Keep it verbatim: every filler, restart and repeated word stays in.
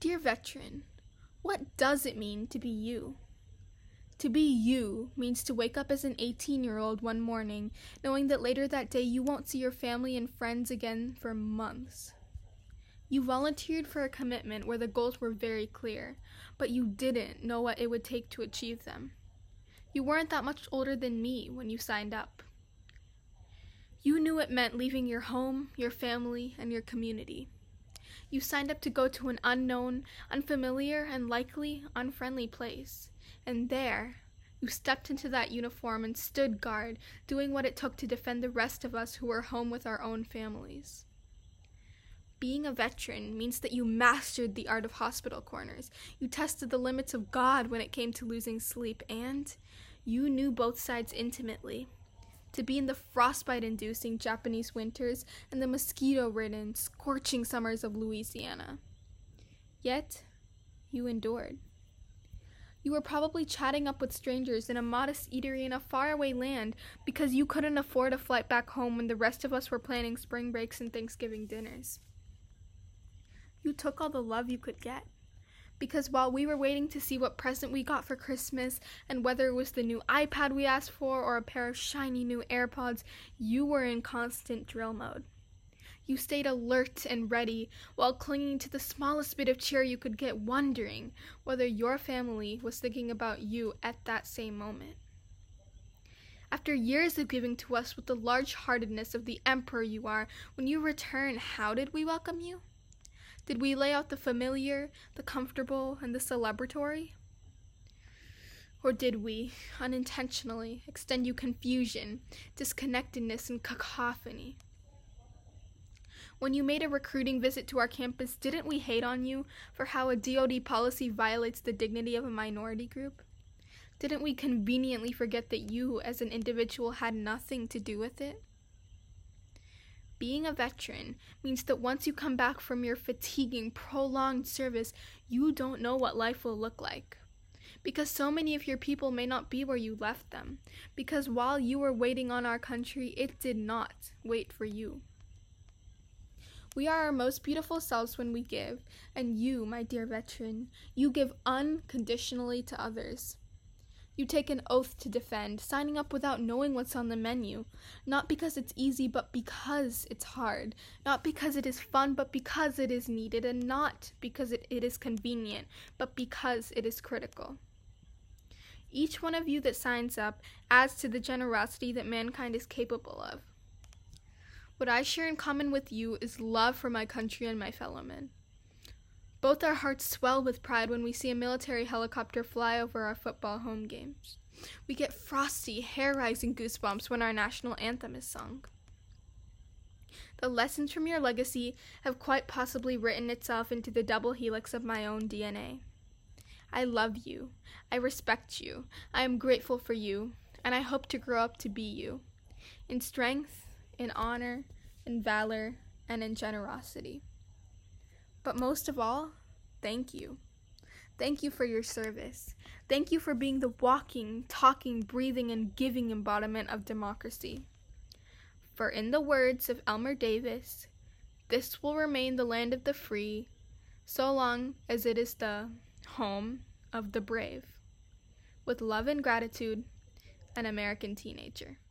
Dear veteran, what does it mean to be you? To be you means to wake up as an eighteen-year-old one morning, knowing that later that day you won't see your family and friends again for months. You volunteered for a commitment where the goals were very clear, but you didn't know what it would take to achieve them. You weren't that much older than me when you signed up. You knew it meant leaving your home, your family, and your community. You signed up to go to an unknown, unfamiliar, and likely unfriendly place. And there, you stepped into that uniform and stood guard, doing what it took to defend the rest of us who were home with our own families. Being a veteran means that you mastered the art of hospital corners. You tested the limits of God when it came to losing sleep, and you knew both sides intimately. To be in the frostbite-inducing Japanese winters and the mosquito-ridden, scorching summers of Louisiana. Yet, you endured. You were probably chatting up with strangers in a modest eatery in a faraway land because you couldn't afford a flight back home when the rest of us were planning spring breaks and Thanksgiving dinners. You took all the love you could get, because while we were waiting to see what present we got for Christmas and whether it was the new iPad we asked for or a pair of shiny new AirPods, you were in constant drill mode. You stayed alert and ready while clinging to the smallest bit of cheer you could get, wondering whether your family was thinking about you at that same moment. After years of giving to us with the large-heartedness of the emperor you are, when you return, how did we welcome you? Did we lay out the familiar, the comfortable, and the celebratory? Or did we, unintentionally, extend you confusion, disconnectedness, and cacophony? When you made a recruiting visit to our campus, didn't we hate on you for how a D O D policy violates the dignity of a minority group? Didn't we conveniently forget that you, as an individual, had nothing to do with it? Being a veteran means that once you come back from your fatiguing, prolonged service, you don't know what life will look like. Because so many of your people may not be where you left them. Because while you were waiting on our country, it did not wait for you. We are our most beautiful selves when we give, and you, my dear veteran, you give unconditionally to others. You take an oath to defend, signing up without knowing what's on the menu, not because it's easy, but because it's hard, not because it is fun, but because it is needed, and not because it, it is convenient, but because it is critical. Each one of you that signs up adds to the generosity that mankind is capable of. What I share in common with you is love for my country and my fellow men. Both our hearts swell with pride when we see a military helicopter fly over our football home games. We get frosty, hair-rising goosebumps when our national anthem is sung. The lessons from your legacy have quite possibly written itself into the double helix of my own D N A. I love you. I respect you. I am grateful for you, and I hope to grow up to be you, in strength, in honor, in valor, and in generosity. But most of all, thank you. Thank you for your service. Thank you for being the walking, talking, breathing, and giving embodiment of democracy. For in the words of Elmer Davis, this will remain the land of the free, so long as it is the home of the brave. With love and gratitude, an American teenager.